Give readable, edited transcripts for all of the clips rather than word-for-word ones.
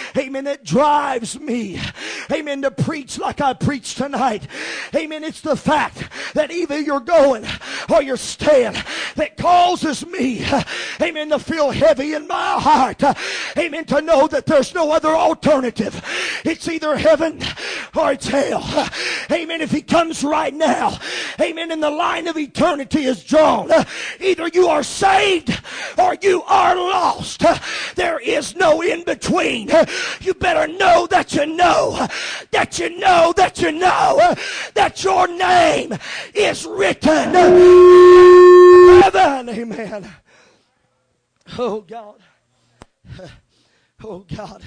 amen, that drives me, amen, to preach like I preach tonight. Amen. It's the fact that either you're going or you're staying that causes me, amen, to feel heavy in my heart. Amen. To know that there's no other alternative. It's either heaven or it's hell. Amen. If he comes right now, amen, and the line of eternity is drawn, either you are saved or you are lost. There is no in between. You better know that you know that you know that you know that your name is written in heaven. Amen. Oh God. Oh God.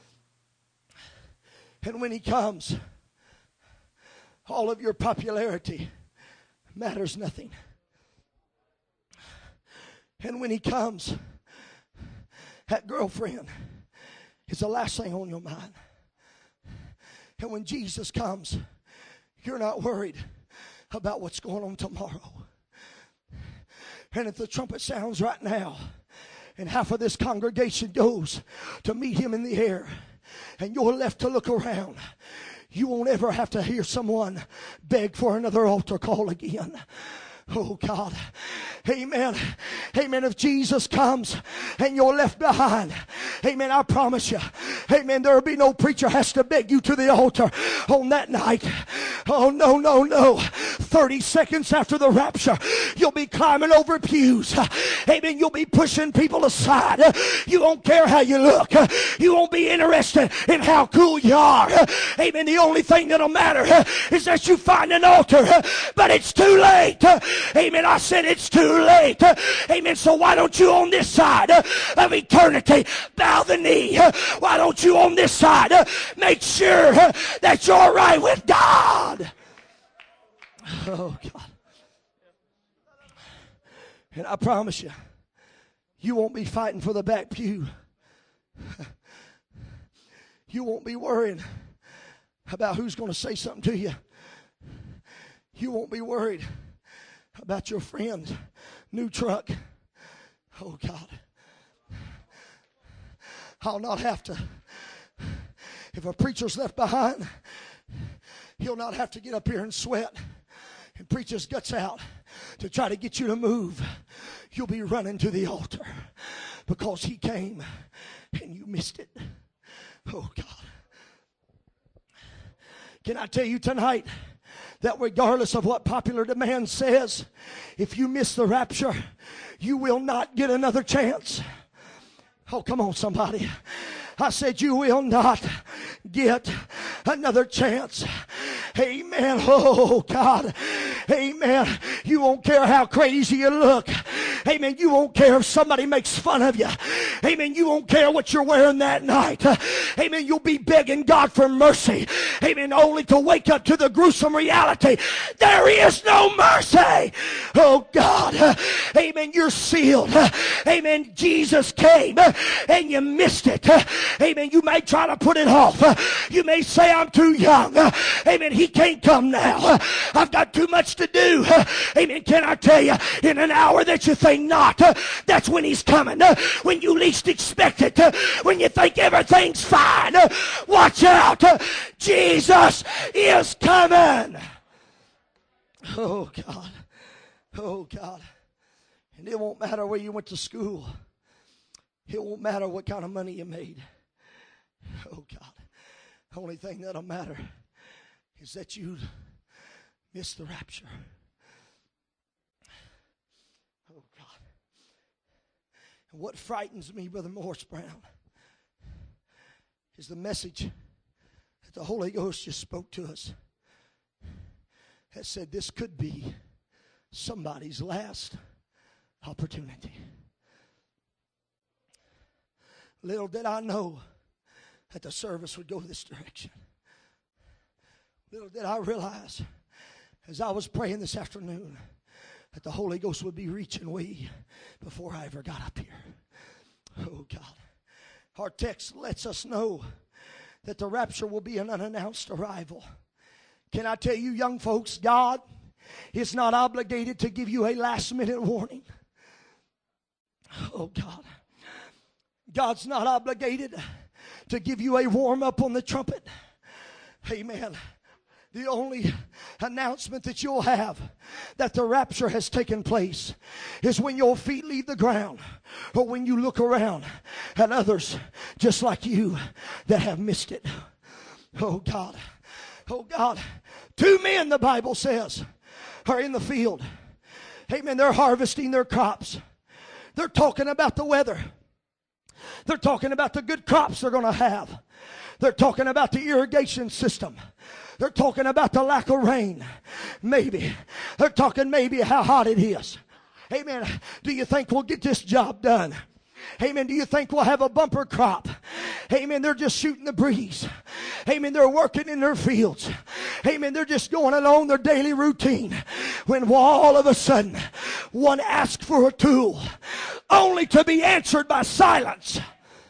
And when he comes, all of your popularity matters nothing. And when he comes, that girlfriend is the last thing on your mind. And when Jesus comes, you're not worried about what's going on tomorrow. And if the trumpet sounds right now, and half of this congregation goes to meet him in the air, and you're left to look around, you won't ever have to hear someone beg for another altar call again. Oh God. Amen. Amen. If Jesus comes and you're left behind, amen, I promise you, amen, there will be no preacher has to beg you to the altar on that night. Oh no, no, no. 30 seconds after the rapture, you'll be climbing over pews. Amen. You'll be pushing people aside. You won't care how you look. You won't be interested in how cool you are. Amen. The only thing that'll matter is that you find an altar, but it's too late. Amen. I said it's too late. Amen. So why don't you on this side of eternity bow the knee? Why don't you on this side make sure that you're right with God? Oh God. And I promise you, you won't be fighting for the back pew. You won't be worrying about who's going to say something to you. You won't be worried about your friend's new truck. Oh God. I'll not have to. If a preacher's left behind, he'll not have to get up here and sweat and preach his guts out to try to get you to move. You'll be running to the altar because he came and you missed it. Oh God. Can I tell you tonight that regardless of what popular demand says, if you miss the rapture, you will not get another chance. Oh, come on, somebody. I said you will not get another chance. Amen. Oh, God. Amen. You won't care how crazy you look. Amen. You won't care if somebody makes fun of you. Amen. You won't care what you're wearing that night. Amen. You'll be begging God for mercy. Amen. Only to wake up to the gruesome reality. There is no mercy. Oh, God. Amen. You're sealed. Amen. Jesus came and you missed it. Amen. You may try to put it off. You may say, I'm too young. Amen. He can't come now. I've got too much to do. Amen. Can I tell you, in an hour that you think not, that's when he's coming. When you least expect it. When you think everything's fine. Watch out. Jesus is coming. Oh, God. Oh, God. And it won't matter where you went to school. It won't matter what kind of money you made. Oh, God. The only thing that'll matter is that you missed the rapture. Oh, God. And what frightens me, Brother Morris Brown, is the message that the Holy Ghost just spoke to us. That said this could be somebody's last opportunity. Little did I know that the service would go this direction. Little did I realize as I was praying this afternoon that the Holy Ghost would be reaching way before I ever got up here. Oh, God. Our text lets us know that the rapture will be an unannounced arrival. Can I tell you, young folks, God is not obligated to give you a last-minute warning. Oh, God. God's not obligated to give you a warm up on the trumpet. Amen. The only announcement that you'll have that the rapture has taken place is when your feet leave the ground, or when you look around at others just like you that have missed it. Oh God. Oh God. 2 men, the Bible says, are in the field. Amen. They're harvesting their crops. They're talking about the weather. They're talking about the good crops they're going to have. They're talking about the irrigation system. They're talking about the lack of rain. Maybe. They're talking maybe how hot it is. Amen. Do you think we'll get this job done? Amen. Do you think we'll have a bumper crop? Amen. They're just shooting the breeze. Amen. They're working in their fields. Amen. They're just going along their daily routine. When all of a sudden, one asks for a tool, only to be answered by silence.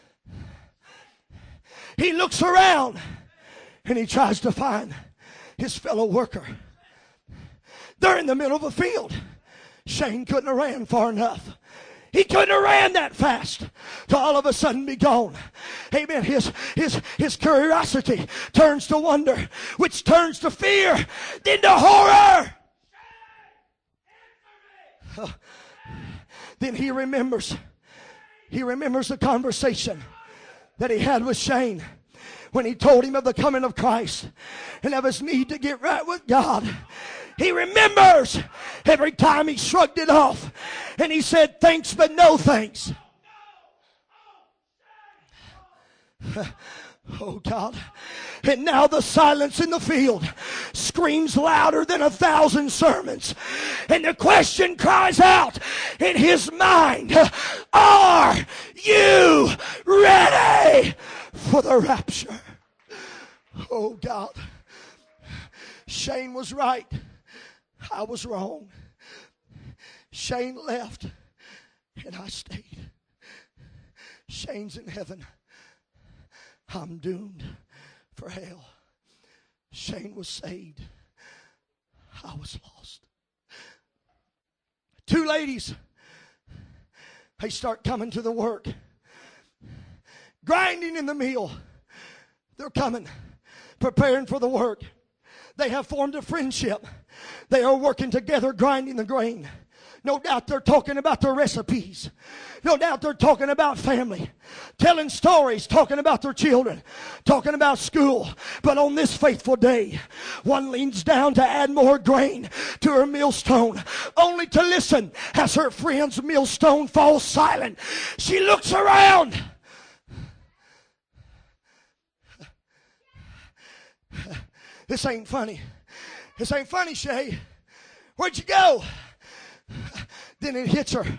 He looks around and he tries to find his fellow worker. They're in the middle of a field. Shane couldn't have ran far enough. He couldn't have ran that fast to all of a sudden be gone. Amen. His curiosity turns to wonder, which turns to fear, then to horror. Then he remembers the conversation that he had with Shane when he told him of the coming of Christ and of his need to get right with God. He remembers every time he shrugged it off and he said, thanks but no thanks. Oh God. And now the silence in the field screams louder than 1,000 sermons. And the question cries out in his mind, are you ready for the rapture? Oh God. Shane was right. I was wrong. Shane left and I stayed. Shane's in heaven. I'm doomed for hell. Shane was saved. I was lost. 2 ladies, they start coming to the work, grinding in the mill. They're coming, preparing for the work. They have formed a friendship. They are working together, grinding the grain. No doubt they're talking about their recipes. No doubt they're talking about family, telling stories, talking about their children, talking about school. But on this faithful day, one leans down to add more grain to her millstone, only to listen as her friend's millstone falls silent. She looks around. This ain't funny. This ain't funny, Shay. Where'd you go? Then it hits her.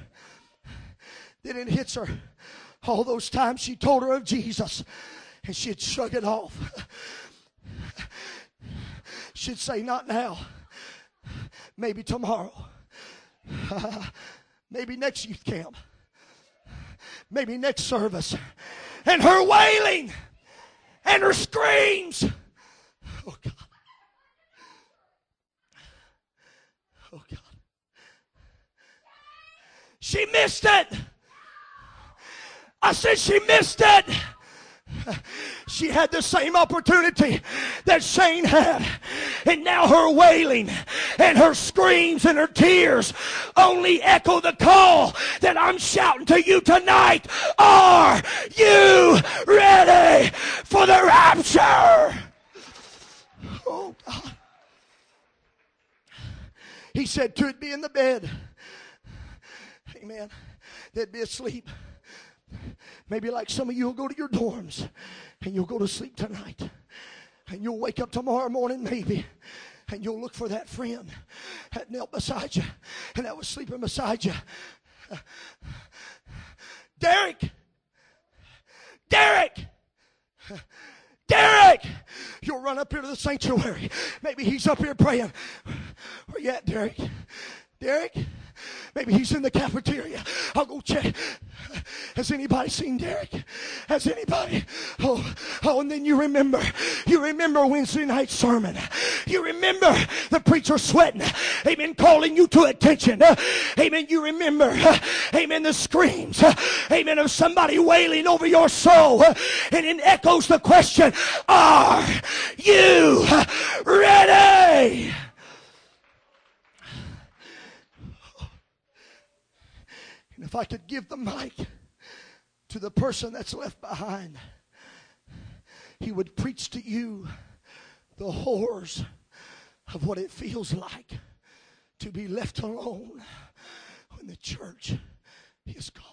All those times she told her of Jesus and she'd shrug it off. She'd say, not now. Maybe tomorrow. Maybe next youth camp. Maybe next service. And her wailing and her screams. Oh God. Oh God. She missed it. I said she missed it. She had the same opportunity that Shane had. And now her wailing and her screams and her tears only echo the call that I'm shouting to you tonight. Are you ready for the rapture? Oh God. He said, "Could be in the bed." Amen. They'd be asleep. Maybe like some of you will go to your dorms and you'll go to sleep tonight. And you'll wake up tomorrow morning maybe. And you'll look for that friend that knelt beside you and that was sleeping beside you. Derek! Derek! Derek! You'll run up here to the sanctuary. Maybe he's up here praying. Where you at, Derek? Derek? Maybe he's in the cafeteria. I'll go check. Has anybody seen Derek? Has anybody? Oh, and then you remember Wednesday night sermon. You remember the preacher sweating. Amen. Calling you to attention. Amen. You remember, amen, the screams, amen, of somebody wailing over your soul. And it echoes the question, are you ready? And if I could give the mic to the person that's left behind, he would preach to you the horrors of what it feels like to be left alone when the church is gone.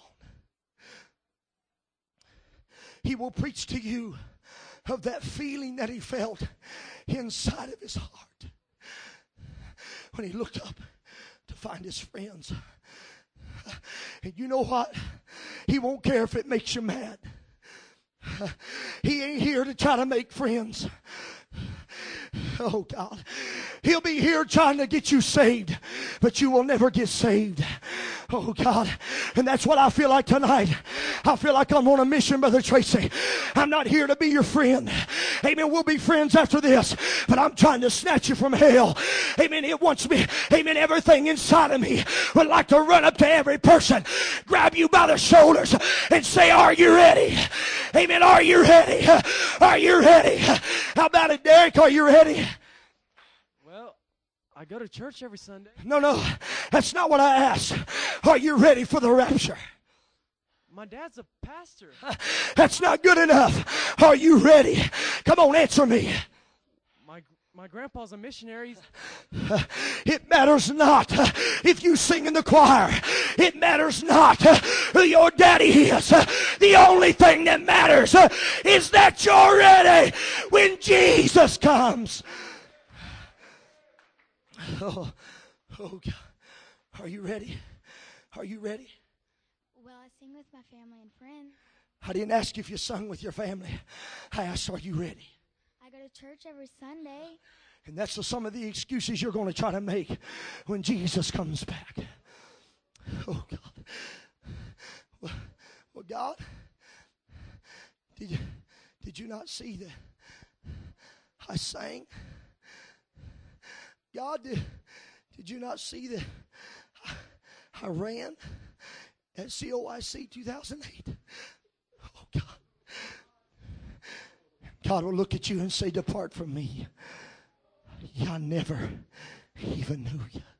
He will preach to you of that feeling that he felt inside of his heart when he looked up to find his friends. And you know what? He won't care if it makes you mad. He ain't here to try to make friends. Oh God. He'll be here trying to get you saved, but you will never get saved. Oh God. And that's what I feel like tonight. I feel like I'm on a mission, Brother Tracy. I'm not here to be your friend. Amen. We'll be friends after this, but I'm trying to snatch you from hell. Amen. It wants me. Amen. Everything inside of me would like to run up to every person, grab you by the shoulders and say, are you ready? Amen. Are you ready? Are you ready? How about it, Derek? Are you ready? Well, I go to church every Sunday. No, that's not what I asked. Are you ready for the rapture? My dad's a pastor. That's not good enough. Are you ready? Come on, answer me. My grandpa's a missionary. It matters not if you sing in the choir. It matters not who your daddy is. The only thing that matters is that you're ready when Jesus comes. Oh God. Are you ready? Are you ready? Well, I sing with my family and friends. I didn't ask if you sung with your family. I asked, are you ready? I go to church every Sunday. And that's some of the excuses you're going to try to make when Jesus comes back. Oh, God. Well, God, did you not see that I sang? God, did you not see that I ran at COIC 2008? Oh, God. God will look at you and say, depart from me. I never even knew you.